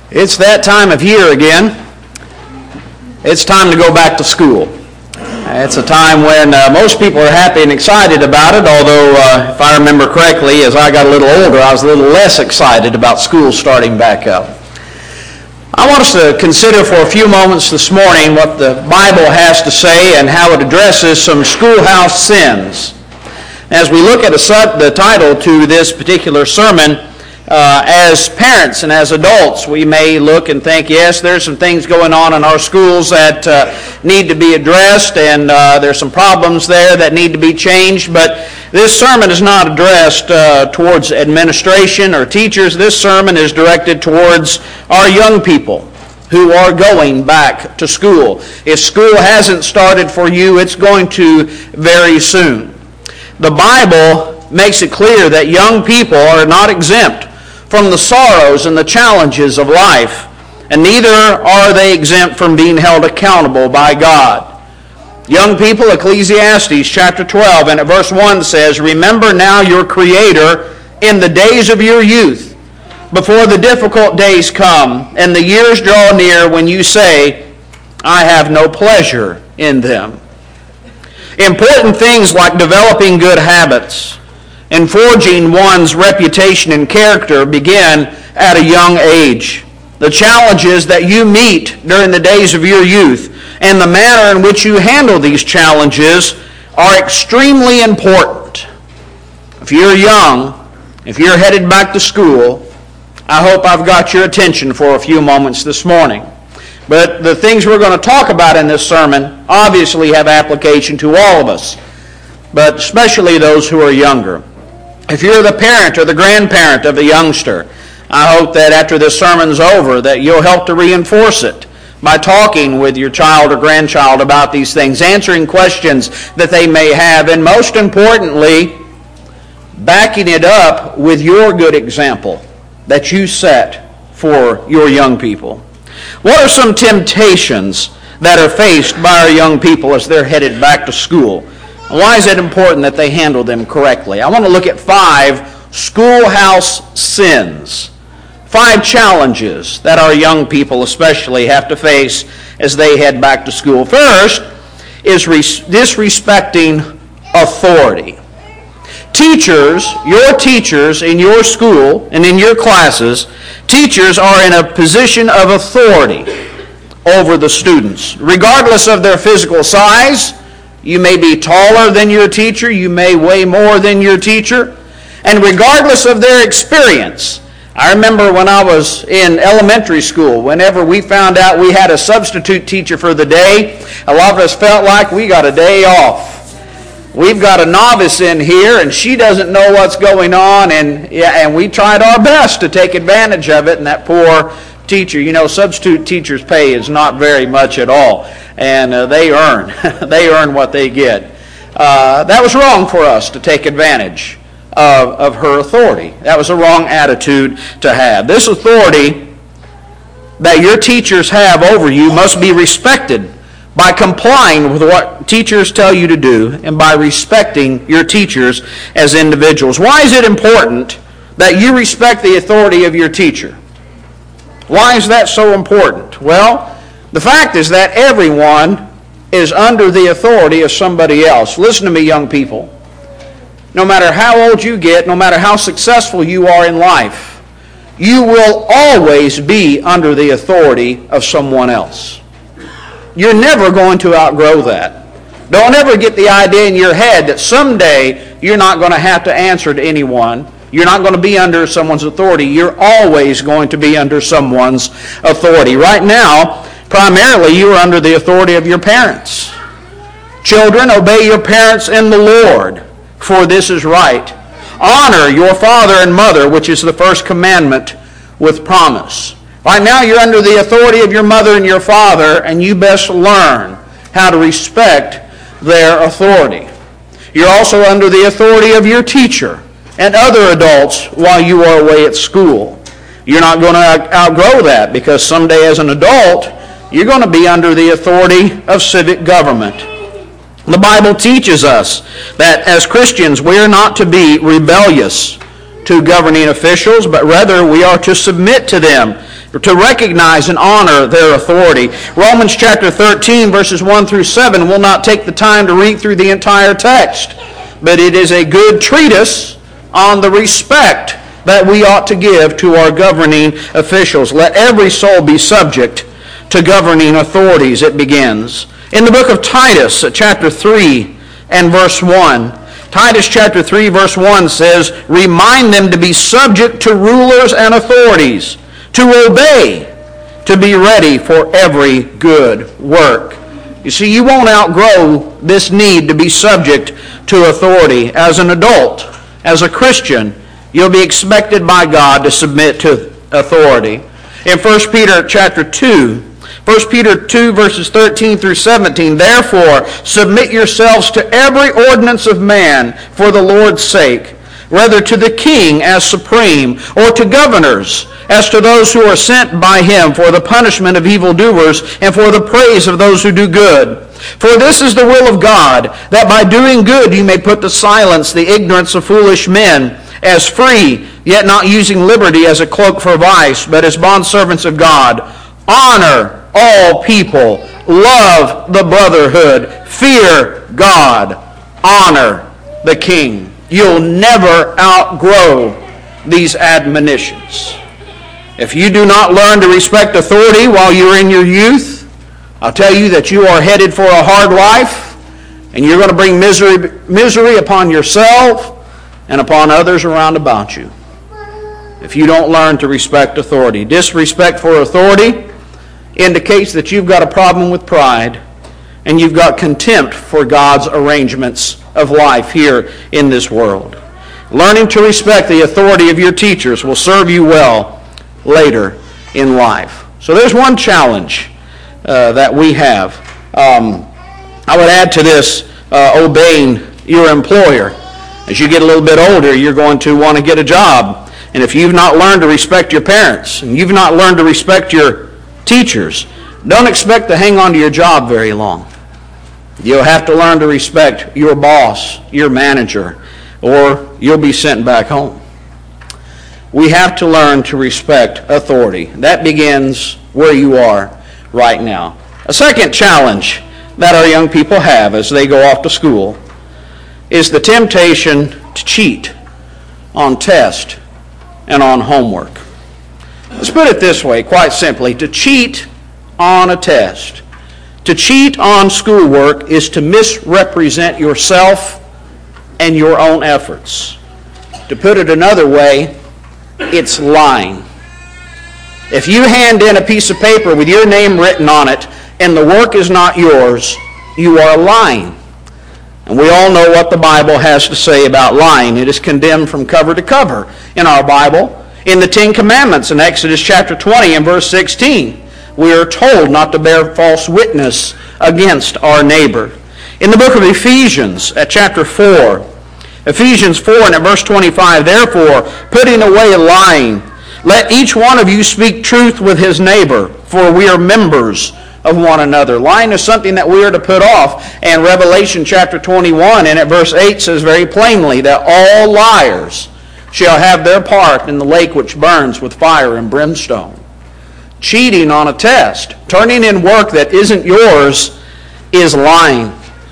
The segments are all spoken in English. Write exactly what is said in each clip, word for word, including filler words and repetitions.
It's that time of year again. It's time to go back to school. It's a time when uh, most people are happy and excited about it, although uh, if I remember correctly, as I got a little older, I was a little less excited about school starting back up. I want us to consider for a few moments this morning what the Bible has to say and how it addresses some schoolhouse sins. As we look at the title to this particular sermon, Uh, as parents and as adults, we may look and think, yes, there's some things going on in our schools that uh, need to be addressed, and uh, there's some problems there that need to be changed, but this sermon is not addressed uh, towards administration or teachers. This sermon is directed towards our young people who are going back to school. If school hasn't started for you, it's going to very soon. The Bible makes it clear that young people are not exempt from the sorrows and the challenges of life, and neither are they exempt from being held accountable by God. Young people, Ecclesiastes chapter twelve and at verse one says, "Remember now your Creator in the days of your youth, before the difficult days come, and the years draw near when you say, I have no pleasure in them." Important things like developing good habits and forging one's reputation and character begin at a young age. The challenges that you meet during the days of your youth and the manner in which you handle these challenges are extremely important. If you're young, if you're headed back to school, I hope I've got your attention for a few moments this morning. But the things we're going to talk about in this sermon obviously have application to all of us, but especially those who are younger. If you're the parent or the grandparent of a youngster, I hope that after this sermon's over that you'll help to reinforce it by talking with your child or grandchild about these things, answering questions that they may have, and most importantly, backing it up with your good example that you set for your young people. What are some temptations that are faced by our young people as they're headed back to school? Why is it important that they handle them correctly? I want to look at five schoolhouse sins, five challenges that our young people especially have to face as they head back to school. First is res- disrespecting authority. Teachers, your teachers in your school and in your classes, teachers are in a position of authority over the students, regardless of their physical size. You may be taller than your teacher. You may weigh more than your teacher. And regardless of their experience, I remember when I was in elementary school, whenever we found out we had a substitute teacher for the day, a lot of us felt like we got a day off. We've got a novice in here, and she doesn't know what's going on, and yeah, and we tried our best to take advantage of it, and that poor teacher, you know, substitute teachers' pay is not very much at all, and uh, they earn they earn what they get. Uh, that was wrong for us to take advantage of, of her authority. That was a wrong attitude to have. This authority that your teachers have over you must be respected by complying with what teachers tell you to do and by respecting your teachers as individuals. Why is it important that you respect the authority of your teacher? Why is that so important? Well, the fact is that everyone is under the authority of somebody else. Listen to me, young people. No matter how old you get, no matter how successful you are in life, you will always be under the authority of someone else. You're never going to outgrow that. Don't ever get the idea in your head that someday you're not going to have to answer to anyone. You're not going to be under someone's authority. You're always going to be under someone's authority. Right now, primarily, you are under the authority of your parents. Children, obey your parents in the Lord, for this is right. Honor your father and mother, which is the first commandment with promise. Right now, you're under the authority of your mother and your father, and you best learn how to respect their authority. You're also under the authority of your teacher and other adults while you are away at school. You're not going to outgrow that, because someday as an adult, you're going to be under the authority of civic government. The Bible teaches us that as Christians, we are not to be rebellious to governing officials, but rather we are to submit to them to recognize and honor their authority. Romans chapter thirteen, verses one through seven, we'll not take the time to read through the entire text, but it is a good treatise on the respect that we ought to give to our governing officials. Let every soul be subject to governing authorities, it begins. In the book of Titus, chapter three and verse one, Titus chapter three, verse one says, "Remind them to be subject to rulers and authorities, to obey, to be ready for every good work." You see, you won't outgrow this need to be subject to authority. As an adult, as a Christian, you'll be expected by God to submit to authority. In First Peter chapter two, First Peter two, verses thirteen through seventeen, "Therefore, submit yourselves to every ordinance of man for the Lord's sake, whether to the king as supreme, or to governors, as to those who are sent by him for the punishment of evildoers and for the praise of those who do good. For this is the will of God, that by doing good you may put to silence the ignorance of foolish men, as free, yet not using liberty as a cloak for vice, but as bondservants of God. Honor all people, love the brotherhood, fear God, honor the king." You'll never outgrow these admonitions. If you do not learn to respect authority while you're in your youth, I'll tell you that you are headed for a hard life, and you're going to bring misery, misery upon yourself and upon others around about you if you don't learn to respect authority. Disrespect for authority indicates that you've got a problem with pride and you've got contempt for God's arrangements of life here in this world. Learning to respect the authority of your teachers will serve you well later in life. So there's one challenge uh, that we have. Um, I would add to this, uh, obeying your employer. As you get a little bit older, you're going to want to get a job. And if you've not learned to respect your parents, and you've not learned to respect your teachers, don't expect to hang on to your job very long. You'll have to learn to respect your boss, your manager, or you'll be sent back home. We have to learn to respect authority. That begins where you are right now. A second challenge that our young people have as they go off to school is the temptation to cheat on test and on homework. Let's put it this way, quite simply. To cheat on a test, to cheat on schoolwork is to misrepresent yourself and your own efforts. To put it another way, it's lying. If you hand in a piece of paper with your name written on it and the work is not yours, you are lying. And we all know what the Bible has to say about lying. It is condemned from cover to cover in our Bible. In the Ten Commandments in Exodus chapter twenty and verse sixteen, we are told not to bear false witness against our neighbor. In the book of Ephesians at chapter four, Ephesians four and at verse twenty-five, "Therefore, putting away lying, let each one of you speak truth with his neighbor, for we are members of one another." Lying is something that we are to put off. And Revelation chapter twenty-one and at verse eight says very plainly that all liars shall have their part in the lake which burns with fire and brimstone. Cheating on a test, turning in work that isn't yours, is lying.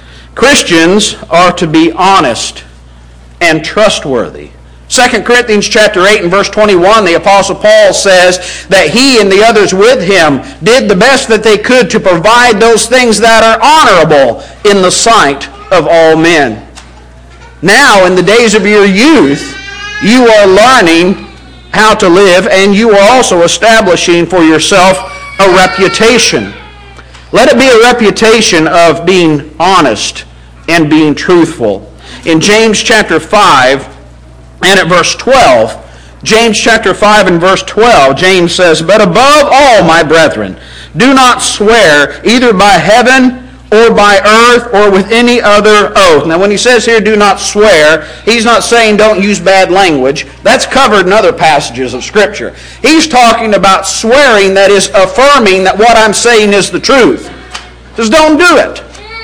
Christians are to be honest and trustworthy. Second Corinthians chapter eight and verse twenty-one, the Apostle Paul says that he and the others with him did the best that they could to provide those things that are honorable in the sight of all men. Now, in the days of your youth, you are learning how to live, and you are also establishing for yourself a reputation. Let it be a reputation of being honest and being truthful. In James chapter five and at verse twelve, James chapter five and verse twelve, James says, "But above all, my brethren, do not swear either by heaven or by earth or with any other oath." Now when he says here, do not swear, he's not saying don't use bad language. That's covered in other passages of Scripture. He's talking about swearing that is affirming that what I'm saying is the truth. He says, don't do it.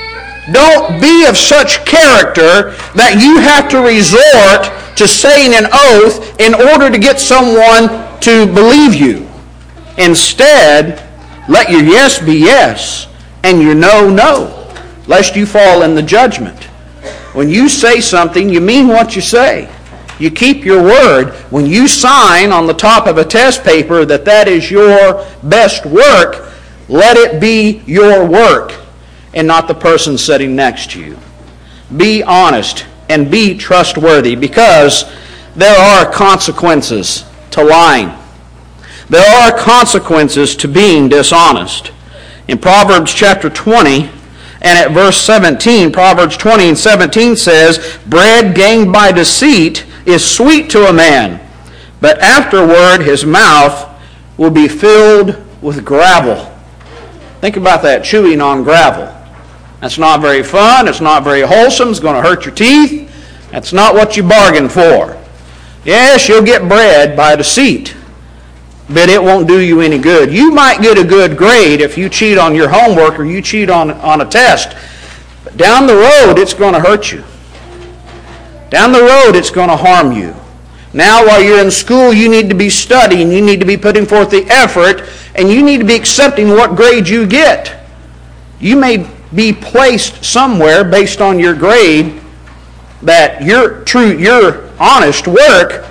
Don't be of such character that you have to resort to saying an oath in order to get someone to believe you. Instead, let your yes be yes and your no, no, lest you fall in the judgment. When you say something, you mean what you say. You keep your word. When you sign on the top of a test paper that that is your best work, let it be your work and not the person sitting next to you. Be honest and be trustworthy, because there are consequences to lying. There are consequences to being dishonest. In Proverbs chapter twenty and at verse seventeen, Proverbs twenty and seventeen says, bread gained by deceit is sweet to a man, but afterward his mouth will be filled with gravel. Think about that, chewing on gravel. That's not very fun. It's not very wholesome. It's going to hurt your teeth. That's not what you bargained for. Yes, you'll get bread by deceit, but it won't do you any good. You might get a good grade if you cheat on your homework or you cheat on, on a test, but down the road it's going to hurt you. Down the road it's going to harm you. Now while you're in school, you need to be studying, you need to be putting forth the effort, and you need to be accepting what grade you get. You may be placed somewhere based on your grade that your true, your honest work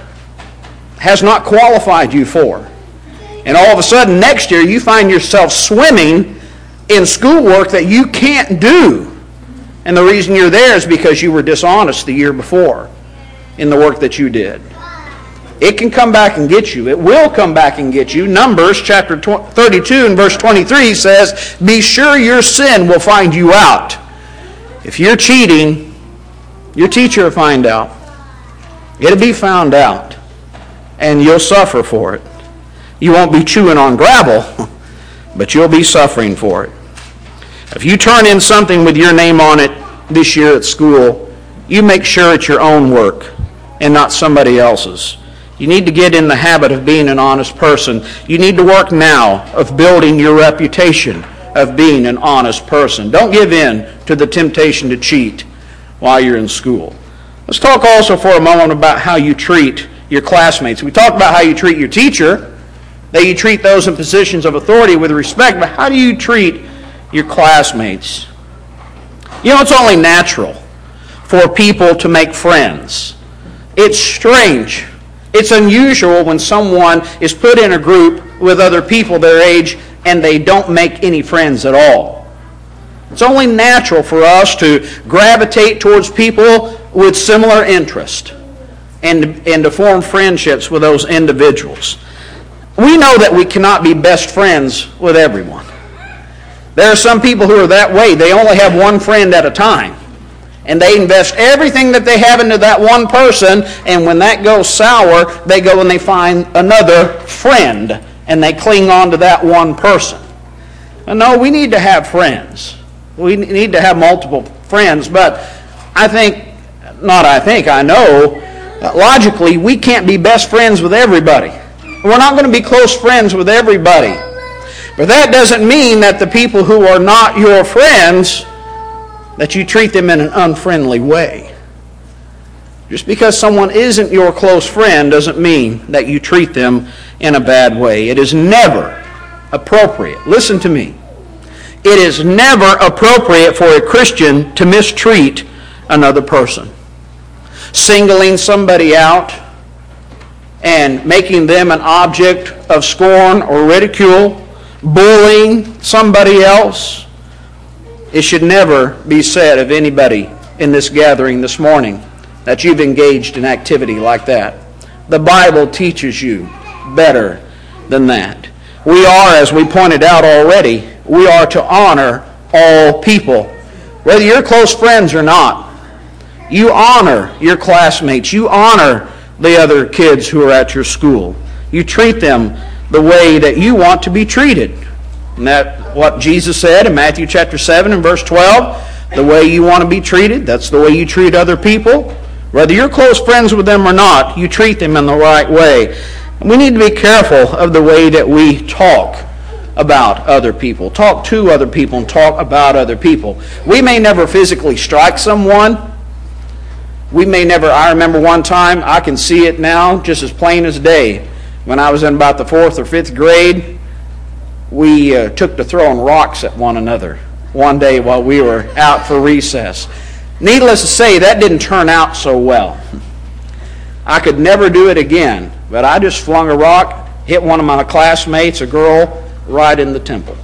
has not qualified you for. And all of a sudden next year you find yourself swimming in schoolwork that you can't do. And the reason you're there is because you were dishonest the year before in the work that you did. It can come back and get you. It will come back and get you. Numbers chapter thirty-two and verse twenty-three says, be sure your sin will find you out. If you're cheating, your teacher will find out. It'll be found out. And you'll suffer for it. You won't be chewing on gravel, but you'll be suffering for it. If you turn in something with your name on it this year at school, you make sure it's your own work and not somebody else's. You need to get in the habit of being an honest person. You need to work now of building your reputation of being an honest person. Don't give in to the temptation to cheat while you're in school. Let's talk also for a moment about how you treat your classmates. We talked about how you treat your teacher, that you treat those in positions of authority with respect, but how do you treat your classmates? You know, it's only natural for people to make friends. It's strange. It's unusual when someone is put in a group with other people their age and they don't make any friends at all. It's only natural for us to gravitate towards people with similar interest and, and to form friendships with those individuals. We know that we cannot be best friends with everyone. There are some people who are that way. They only have one friend at a time. And they invest everything that they have into that one person, and when that goes sour, they go and they find another friend, and they cling on to that one person. And no, we need to have friends. We need to have multiple friends, but I think, not I think, I know, logically, we can't be best friends with everybody. We're not going to be close friends with everybody. But that doesn't mean that the people who are not your friends, that you treat them in an unfriendly way. Just because someone isn't your close friend doesn't mean that you treat them in a bad way. It is never appropriate. Listen to me. It is never appropriate for a Christian to mistreat another person. Singling somebody out and making them an object of scorn or ridicule, bullying somebody else. It should never be said of anybody in this gathering this morning that you've engaged in activity like that. The Bible teaches you better than that. We are, as we pointed out already, we are to honor all people. Whether you're close friends or not, you honor your classmates. You honor the other kids who are at your school. You treat them the way that you want to be treated. And that's what Jesus said in Matthew chapter seven and verse twelve. The way you want to be treated, that's the way you treat other people. Whether you're close friends with them or not, you treat them in the right way. And we need to be careful of the way that we talk about other people. Talk to other people and talk about other people. We may never physically strike someone. We may never, I remember one time, I can see it now just as plain as day. When I was in about the fourth or fifth grade, we uh, took to throwing rocks at one another one day while we were out for recess. Needless to say, that didn't turn out so well. I could never do it again, but I just flung a rock, hit one of my classmates, a girl, right in the temple.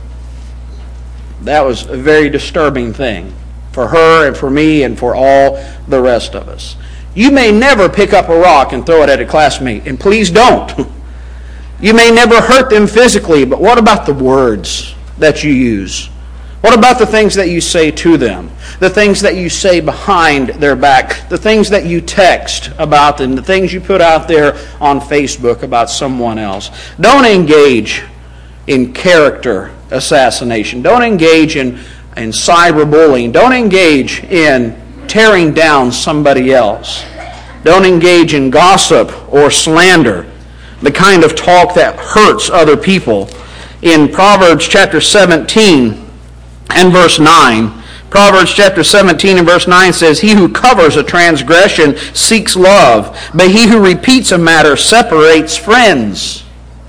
That was a very disturbing thing for her and for me and for all the rest of us. You may never pick up a rock and throw it at a classmate, and please don't. You may never hurt them physically, but what about the words that you use? What about the things that you say to them? The things that you say behind their back? The things that you text about them? The things you put out there on Facebook about someone else? Don't engage in character assassination. Don't engage in, in cyberbullying. Don't engage in tearing down somebody else. Don't engage in gossip or slander, the kind of talk that hurts other people. In Proverbs chapter seventeen and verse nine, Proverbs chapter seventeen and verse nine says, "He who covers a transgression seeks love, but he who repeats a matter separates friends."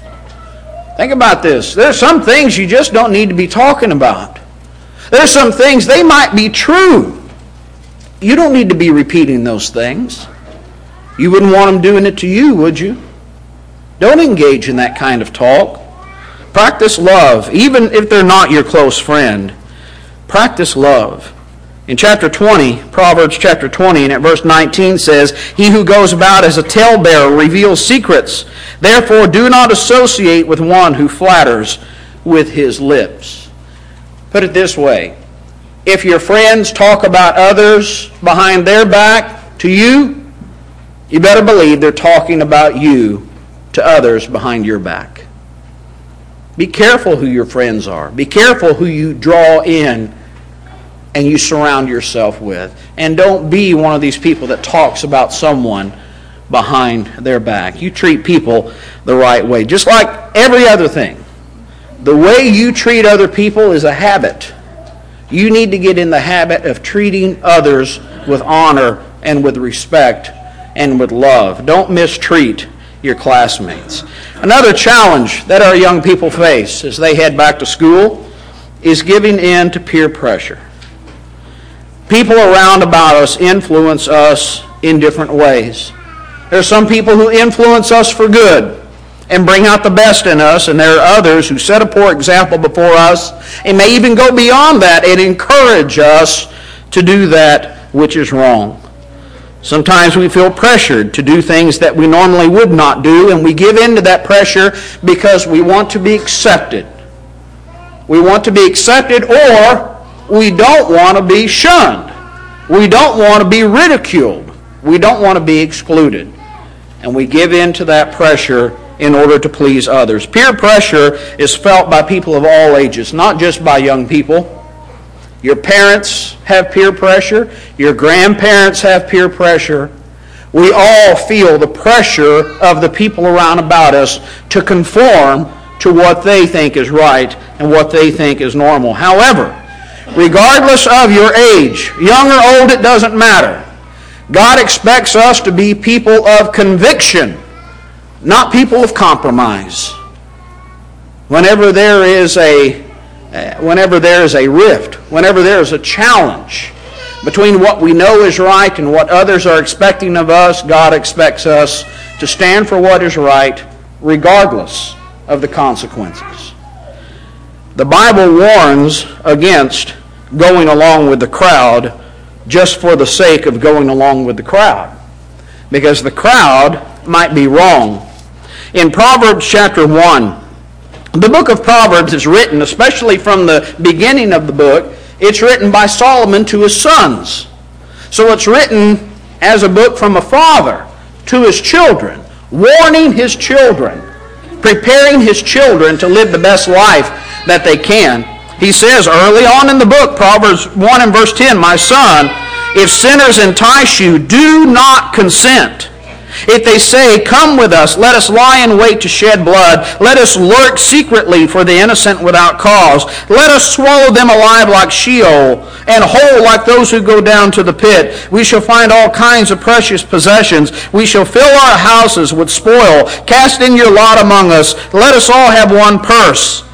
Think about this. There's some things you just don't need to be talking about. There's some things, they might be true. You don't need to be repeating those things. You wouldn't want them doing it to you, would you? Don't engage in that kind of talk. Practice love, even if they're not your close friend. Practice love. In chapter twenty, Proverbs chapter twenty, and at verse nineteen says, "He who goes about as a talebearer reveals secrets. Therefore do not associate with one who flatters with his lips." Put it this way. If your friends talk about others behind their back to you, you better believe they're talking about you to others behind your back. Be careful who your friends are. Be careful who you draw in and you surround yourself with. And don't be one of these people that talks about someone behind their back. You treat people the right way. Just like every other thing. The way you treat other people is a habit. You need to get in the habit of treating others with honor and with respect and with love. Don't mistreat your classmates. Another challenge that our young people face as they head back to school is giving in to peer pressure. People around about us influence us in different ways. There are some people who influence us for good and bring out the best in us, and there are others who set a poor example before us and may even go beyond that and encourage us to do that which is wrong. Sometimes we feel pressured to do things that we normally would not do, and we give in to that pressure because we want to be accepted. We want to be accepted, or we don't want to be shunned. We don't want to be ridiculed. We don't want to be excluded. And we give in to that pressure in order to please others. Peer pressure is felt by people of all ages, not just by young people. Your parents have peer pressure. Your grandparents have peer pressure. We all feel the pressure of the people around about us to conform to what they think is right and what they think is normal. However, regardless of your age, young or old, it doesn't matter. God expects us to be people of conviction, not people of compromise. Whenever there is a whenever there is a rift, whenever there is a challenge between what we know is right and what others are expecting of us, God expects us to stand for what is right regardless of the consequences. The Bible warns against going along with the crowd just for the sake of going along with the crowd, because the crowd might be wrong. In Proverbs chapter one, the book of Proverbs is written, especially from the beginning of the book, it's written by Solomon to his sons. So it's written as a book from a father to his children, warning his children, preparing his children to live the best life that they can. He says early on in the book, Proverbs one and verse ten, "My son, if sinners entice you, do not consent. If they say, 'Come with us, let us lie in wait to shed blood. Let us lurk secretly for the innocent without cause. Let us swallow them alive like Sheol, and whole like those who go down to the pit. We shall find all kinds of precious possessions. We shall fill our houses with spoil. Cast in your lot among us. Let us all have one purse.'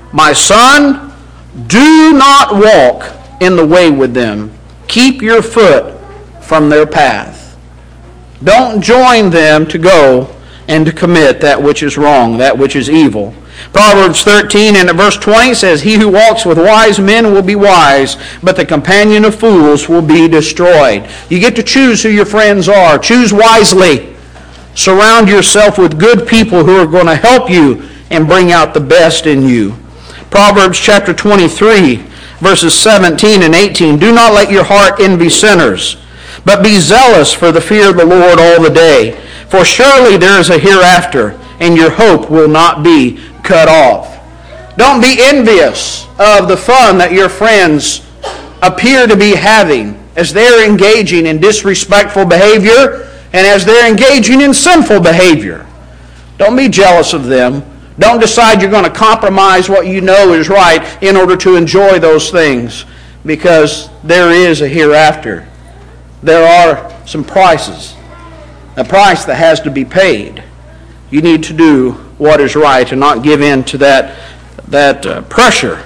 My son, do not walk in the way with them. Keep your foot from their path. Don't join them to go and to commit that which is wrong, that which is evil. Proverbs thirteen and at verse twenty says, He who walks with wise men will be wise, but the companion of fools will be destroyed. You get to choose who your friends are. Choose wisely. Surround yourself with good people who are going to help you and bring out the best in you. Proverbs chapter twenty-three, verses seventeen and eighteen. Do not let your heart envy sinners, but be zealous for the fear of the Lord all the day. For surely there is a hereafter, and your hope will not be cut off. Don't be envious of the fun that your friends appear to be having as they're engaging in disrespectful behavior and as they're engaging in sinful behavior. Don't be jealous of them. Don't decide you're going to compromise what you know is right in order to enjoy those things, because there is a hereafter. There are some prices, a price that has to be paid. You need to do what is right and not give in to that, that uh, pressure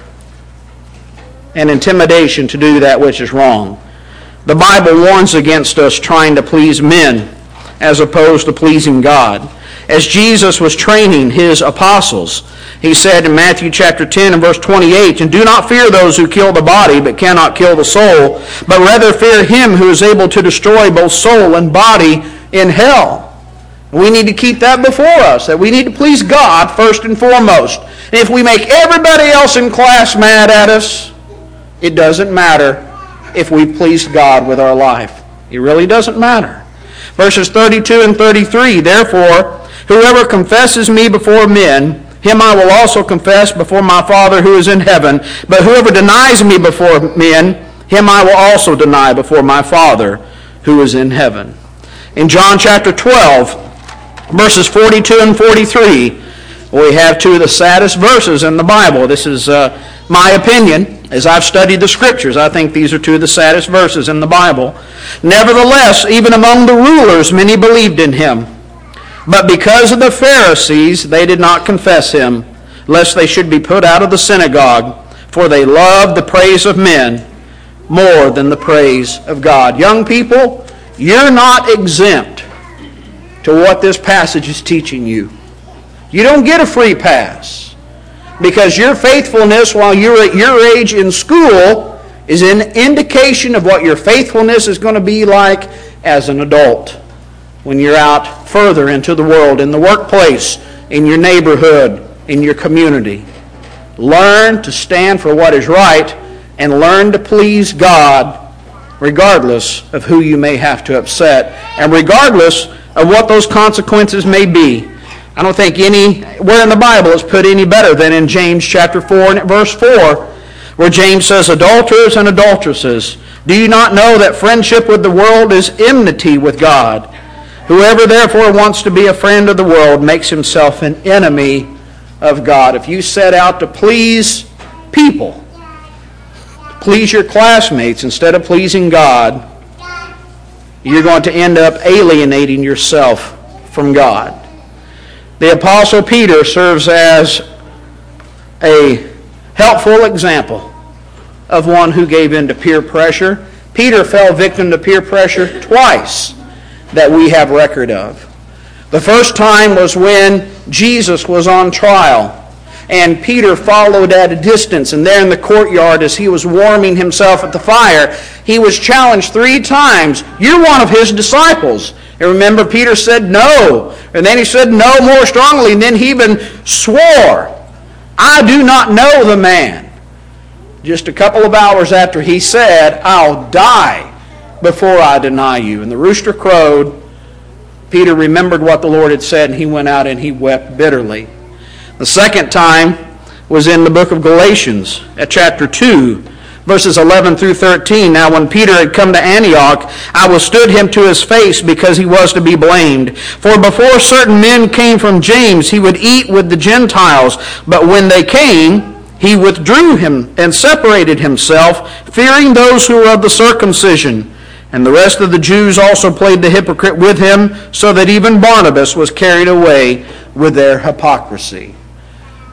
and intimidation to do that which is wrong. The Bible warns against us trying to please men as opposed to pleasing God. As Jesus was training his apostles, he said in Matthew chapter ten and verse twenty-eight, And do not fear those who kill the body, but cannot kill the soul, but rather fear him who is able to destroy both soul and body in hell. We need to keep that before us, that we need to please God first and foremost. And if we make everybody else in class mad at us, it doesn't matter if we please God with our life. It really doesn't matter. Verses thirty-two and thirty-three, Therefore, whoever confesses me before men, him I will also confess before my Father who is in heaven. But whoever denies me before men, him I will also deny before my Father who is in heaven. In John chapter twelve, verses forty-two and forty-three, we have two of the saddest verses in the Bible. This is uh, my opinion. As I've studied the Scriptures, I think these are two of the saddest verses in the Bible. Nevertheless, even among the rulers, many believed in him. But because of the Pharisees, they did not confess him, lest they should be put out of the synagogue, for they loved the praise of men more than the praise of God. Young people, you're not exempt to what this passage is teaching you. You don't get a free pass, because your faithfulness while you're at your age in school is an indication of what your faithfulness is going to be like as an adult when you're out further into the world, in the workplace, in your neighborhood, in your community. Learn to stand for what is right and learn to please God regardless of who you may have to upset and regardless of what those consequences may be. I don't think anywhere in the Bible is put any better than in James chapter four and verse four, where James says, Adulterers and adulteresses, do you not know that friendship with the world is enmity with God? Whoever therefore wants to be a friend of the world makes himself an enemy of God. If you set out to please people, please your classmates instead of pleasing God, you're going to end up alienating yourself from God. The Apostle Peter serves as a helpful example of one who gave in to peer pressure. Peter fell victim to peer pressure twice that we have record of. The first time was when Jesus was on trial, and Peter followed at a distance, and there in the courtyard as he was warming himself at the fire, he was challenged three times. You're one of his disciples. And remember, Peter said no. And then he said no more strongly. And then he even swore, I do not know the man. Just a couple of hours after he said, I'll die before I deny you. And the rooster crowed. Peter remembered what the Lord had said, and he went out and he wept bitterly. The second time was in the book of Galatians at chapter two. Verses eleven through thirteen, Now when Peter had come to Antioch, I withstood him to his face because he was to be blamed. For before certain men came from James, he would eat with the Gentiles. But when they came, he withdrew him and separated himself, fearing those who were of the circumcision. And the rest of the Jews also played the hypocrite with him, so that even Barnabas was carried away with their hypocrisy.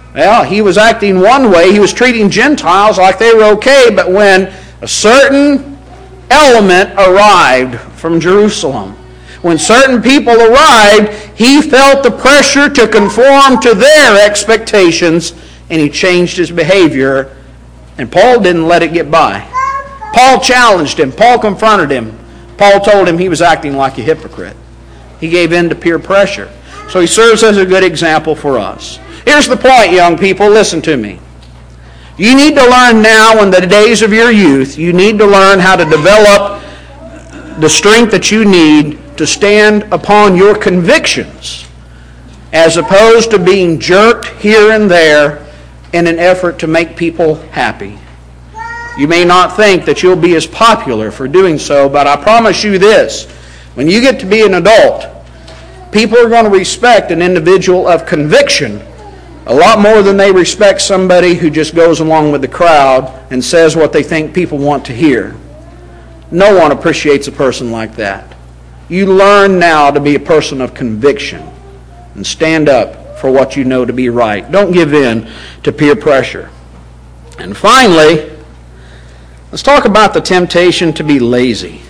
Well, he was acting one way. He was treating Gentiles like they were okay, but when a certain element arrived from Jerusalem, when certain people arrived, he felt the pressure to conform to their expectations, and he changed his behavior, and Paul didn't let it get by. Paul challenged him. Paul confronted him. Paul told him he was acting like a hypocrite. He gave in to peer pressure. So he serves as a good example for us. Here's the point, young people. Listen to me. You need to learn now in the days of your youth, you need to learn how to develop the strength that you need to stand upon your convictions as opposed to being jerked here and there in an effort to make people happy. You may not think that you'll be as popular for doing so, but I promise you this. When you get to be an adult, people are going to respect an individual of conviction a lot more than they respect somebody who just goes along with the crowd and says what they think people want to hear. No one appreciates a person like that. You learn now to be a person of conviction and stand up for what you know to be right. Don't give in to peer pressure. And finally, let's talk about the temptation to be lazy.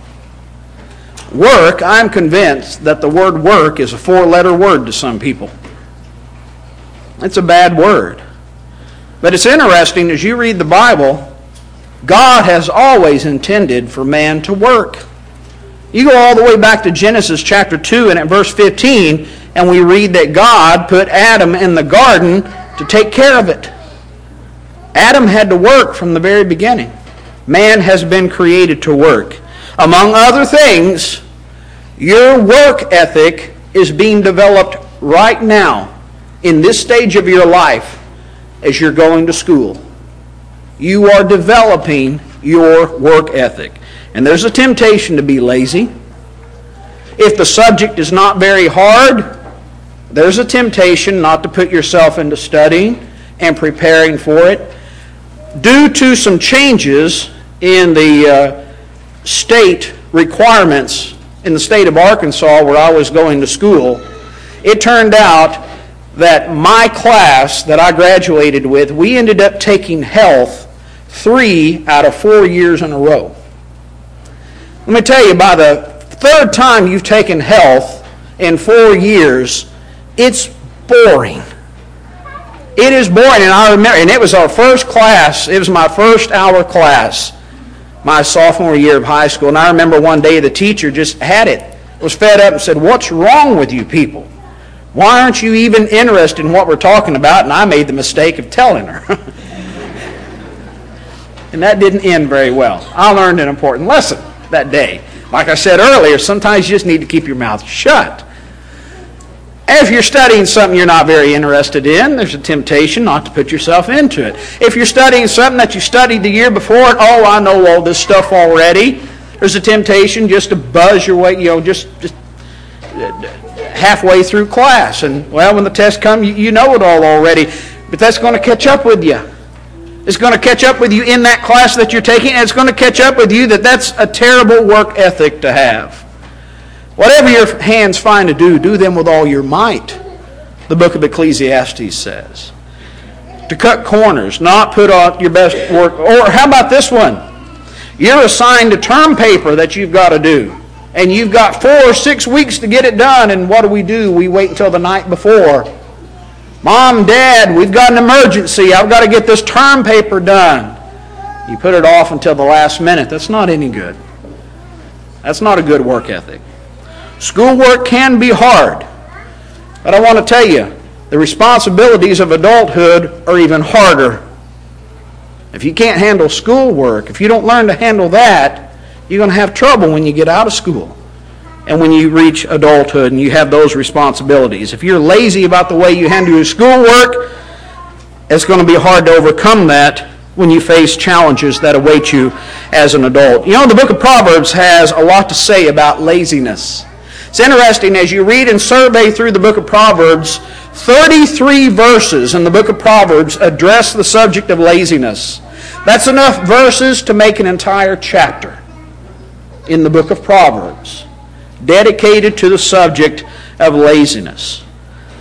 Work, I'm convinced that the word work is a four-letter word to some people. It's a bad word. But it's interesting, as you read the Bible, God has always intended for man to work. You go all the way back to Genesis chapter two and at verse fifteen, and we read that God put Adam in the garden to take care of it. Adam had to work from the very beginning. Man has been created to work. Among other things, your work ethic is being developed right now in this stage of your life as you're going to school. You are developing your work ethic. And there's a temptation to be lazy. If the subject is not very hard, there's a temptation not to put yourself into studying and preparing for it. Due to some changes in the uh, state requirements in the state of Arkansas where I was going to school, it turned out that my class that I graduated with, we ended up taking health three out of four years in a row. Let me tell you, by the third time you've taken health in four years, it's boring. It is boring, and I remember, and it was our first class, it was my first hour class, my sophomore year of high school, and I remember one day the teacher just had it, was fed up and said, "What's wrong with you people? Why aren't you even interested in what we're talking about?" And I made the mistake of telling her. And that didn't end very well. I learned an important lesson that day. Like I said earlier, sometimes you just need to keep your mouth shut. If you're studying something you're not very interested in, there's a temptation not to put yourself into it. If you're studying something that you studied the year before, and, oh, I know all this stuff already, there's a temptation just to buzz your way, you know, just, just halfway through class. And, well, when the test comes, you, you know it all already. But that's going to catch up with you. It's going to catch up with you in that class that you're taking, and it's going to catch up with you that that's a terrible work ethic to have. Whatever your hands find to do, do them with all your might, the book of Ecclesiastes says. To cut corners, not put on your best work. Or how about this one? You're assigned a term paper that you've got to do, and you've got four or six weeks to get it done, and what do we do? We wait until the night before. Mom, Dad, we've got an emergency. I've got to get this term paper done. You put it off until the last minute. That's not any good. That's not a good work ethic. Schoolwork can be hard. But I want to tell you, the responsibilities of adulthood are even harder. If you can't handle schoolwork, if you don't learn to handle that, you're going to have trouble when you get out of school and when you reach adulthood and you have those responsibilities. If you're lazy about the way you handle your schoolwork, it's going to be hard to overcome that when you face challenges that await you as an adult. You know, the book of Proverbs has a lot to say about laziness. It's interesting, as you read and survey through the book of Proverbs, thirty-three verses in the book of Proverbs address the subject of laziness. That's enough verses to make an entire chapter in the book of Proverbs dedicated to the subject of laziness.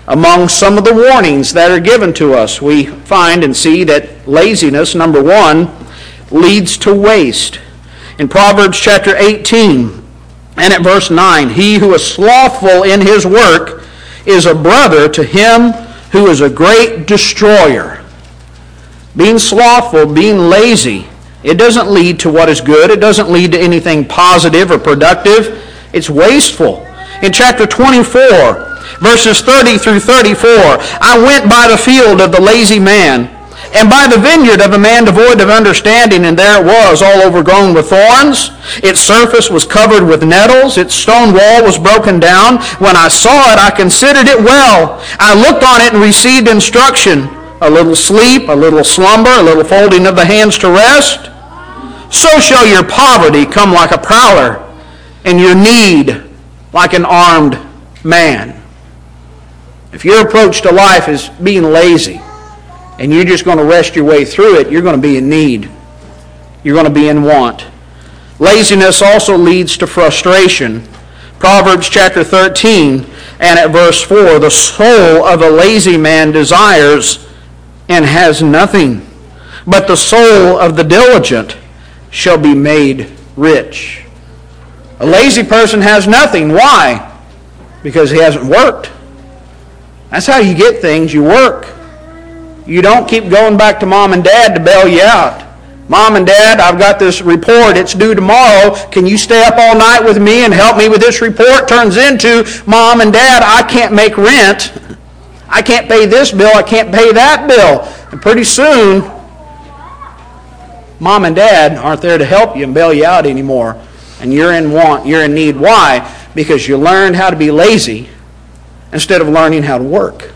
Among some of the warnings that are given to us, we find and see that laziness, number one, leads to waste. In Proverbs chapter eighteen and at verse nine, he who is slothful in his work is a brother to him who is a great destroyer. Being slothful, being lazy, it doesn't lead to what is good. It doesn't lead to anything positive or productive. It's wasteful. In chapter twenty-four, verses thirty through thirty-four, I went by the field of the lazy man, and by the vineyard of a man devoid of understanding, and there it was, all overgrown with thorns. Its surface was covered with nettles. Its stone wall was broken down. When I saw it, I considered it well. I looked on it and received instruction. A little sleep, a little slumber, a little folding of the hands to rest. So shall your poverty come like a prowler, and your need like an armed man. If your approach to life is being lazy, and you're just going to rest your way through it, you're going to be in need. You're going to be in want. Laziness also leads to frustration. Proverbs chapter thirteen and at verse four, the soul of a lazy man desires and has nothing, but the soul of the diligent shall be made rich. A lazy person has nothing. Why? Because he hasn't worked. That's how you get things. You work. You don't keep going back to mom and dad to bail you out. Mom and dad, I've got this report. It's due tomorrow. Can you stay up all night with me and help me with this report? Turns into, mom and dad, I can't make rent. I can't pay this bill. I can't pay that bill. And pretty soon, mom and dad aren't there to help you and bail you out anymore. And you're in want. You're in need. Why? Because you learned how to be lazy instead of learning how to work.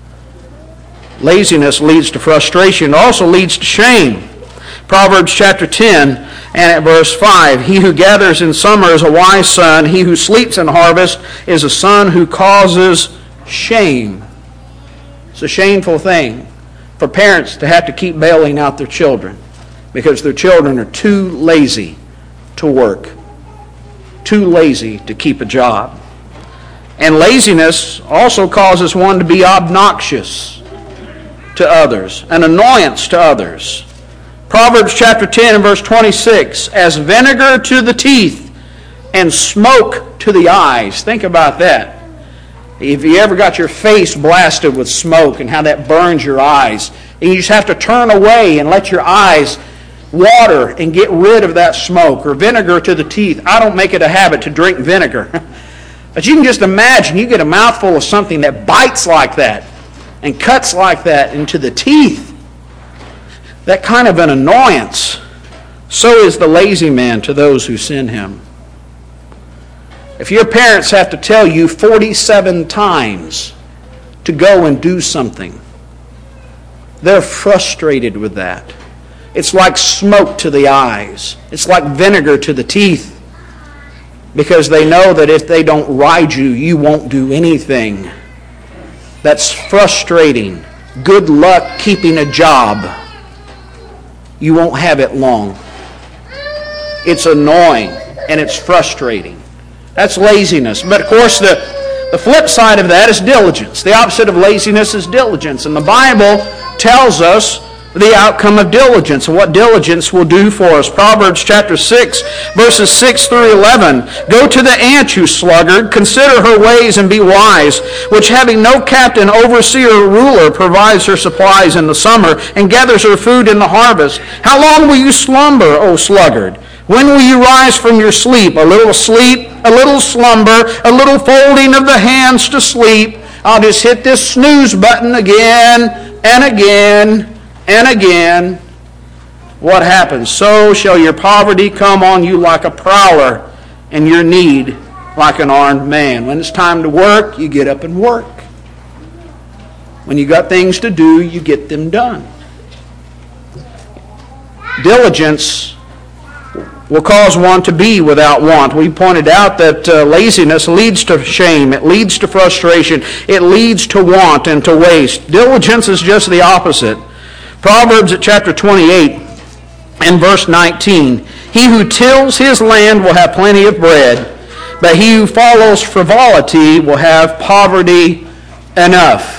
Laziness leads to frustration. It also leads to shame. Proverbs chapter ten and at verse five, he who gathers in summer is a wise son. He who sleeps in harvest is a son who causes shame. It's a shameful thing for parents to have to keep bailing out their children because their children are too lazy to work, too lazy to keep a job. And laziness also causes one to be obnoxious to others, an annoyance to others. Proverbs chapter ten and verse twenty-six, as vinegar to the teeth and smoke to the eyes. Think about that. If you ever got your face blasted with smoke and how that burns your eyes, and you just have to turn away and let your eyes water and get rid of that smoke, or vinegar to the teeth. I don't make it a habit to drink vinegar. But you can just imagine, you get a mouthful of something that bites like that and cuts like that into the teeth. That kind of an annoyance. So is the lazy man to those who send him. If your parents have to tell you forty-seven times to go and do something, they're frustrated with that. It's like smoke to the eyes. It's like vinegar to the teeth. Because they know that if they don't ride you, you won't do anything. That's frustrating. Good luck keeping a job. You won't have it long. It's annoying and it's frustrating. That's laziness. But of course, the, the flip side of that is diligence. The opposite of laziness is diligence. And the Bible tells us the outcome of diligence and what diligence will do for us. Proverbs chapter six, verses six through eleven. Go to the ant, you sluggard. Consider her ways and be wise, which having no captain, overseer, or ruler, provides her supplies in the summer and gathers her food in the harvest. How long will you slumber, O sluggard? When will you rise from your sleep? A little sleep, a little slumber, a little folding of the hands to sleep. I'll just hit this snooze button again and again and again. What happens? So shall your poverty come on you like a prowler, and your need like an armed man. When it's time to work, you get up and work. When you got things to do, you get them done. Diligence will cause one to be without want. We pointed out that uh, laziness leads to shame. It leads to frustration. It leads to want and to waste. Diligence is just the opposite. Proverbs at chapter twenty-eight and verse nineteen. He who tills his land will have plenty of bread, but he who follows frivolity will have poverty enough.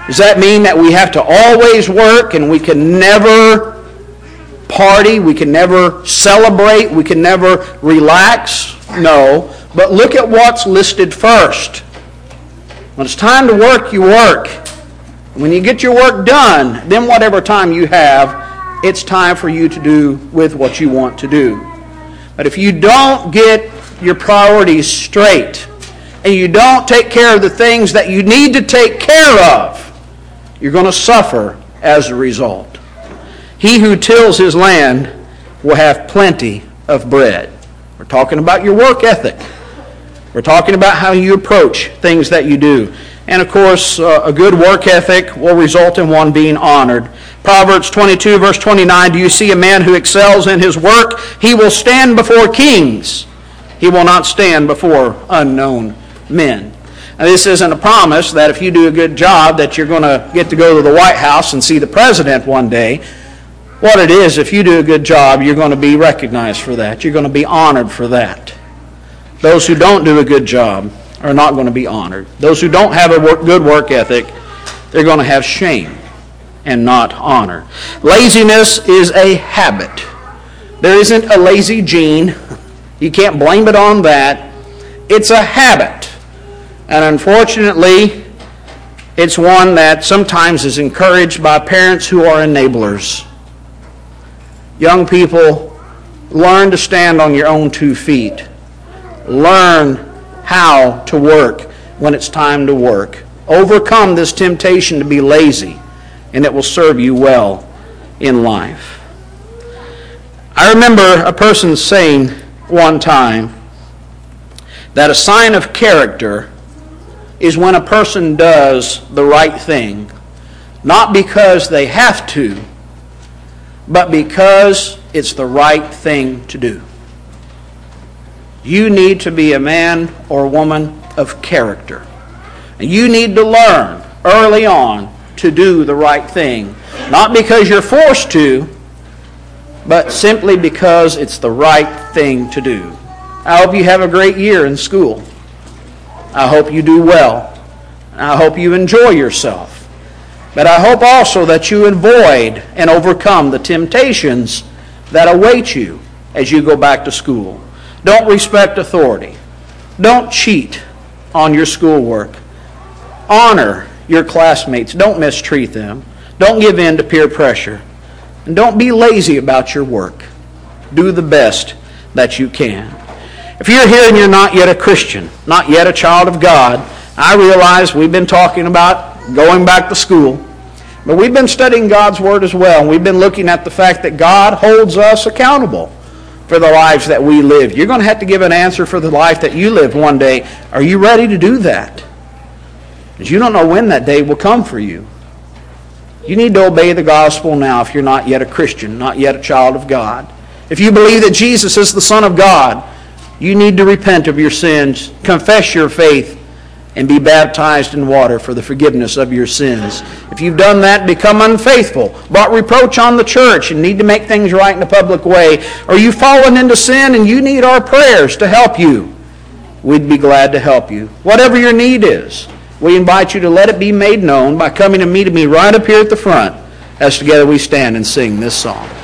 Does that mean that we have to always work and we can never party, we can never celebrate, we can never relax? No. But look at what's listed first. When it's time to work, you work. When you get your work done, then whatever time you have, it's time for you to do with what you want to do. But if you don't get your priorities straight, and you don't take care of the things that you need to take care of, you're going to suffer as a result. He who tills his land will have plenty of bread. We're talking about your work ethic. We're talking about how you approach things that you do. And of course, uh, a good work ethic will result in one being honored. Proverbs twenty-two, verse twenty-nine, do you see a man who excels in his work? He will stand before kings. He will not stand before unknown men. Now, this isn't a promise that if you do a good job that you're going to get to go to the White House and see the president one day. What it is, if you do a good job, you're going to be recognized for that. You're going to be honored for that. Those who don't do a good job are not going to be honored. Those who don't have a work, good work ethic, they're going to have shame and not honor. Laziness is a habit. There isn't a lazy gene. You can't blame it on that. It's a habit. And unfortunately, it's one that sometimes is encouraged by parents who are enablers. Young people, learn to stand on your own two feet. Learn how to work when it's time to work. Overcome this temptation to be lazy, and it will serve you well in life. I remember a person saying one time that a sign of character is when a person does the right thing, not because they have to, but because it's the right thing to do. You need to be a man or woman of character. And you need to learn early on to do the right thing. Not because you're forced to, but simply because it's the right thing to do. I hope you have a great year in school. I hope you do well. I hope you enjoy yourself. But I hope also that you avoid and overcome the temptations that await you as you go back to school. Don't respect authority. Don't cheat on your schoolwork. Honor your classmates. Don't mistreat them. Don't give in to peer pressure. And don't be lazy about your work. Do the best that you can. If you're here and you're not yet a Christian, not yet a child of God, I realize we've been talking about going back to school, but we've been studying God's Word as well, and we've been looking at the fact that God holds us accountable for the lives that we live. You're going to have to give an answer for the life that you live one day. Are you ready to do that? Because you don't know when that day will come for you. You need to obey the gospel now if you're not yet a Christian, not yet a child of God. If you believe that Jesus is the Son of God, you need to repent of your sins, confess your faith, and be baptized in water for the forgiveness of your sins. If you've done that, become unfaithful, brought reproach on the church, and need to make things right in a public way, or you've fallen into sin and you need our prayers to help you, we'd be glad to help you. Whatever your need is, we invite you to let it be made known by coming and meeting me right up here at the front as together we stand and sing this song.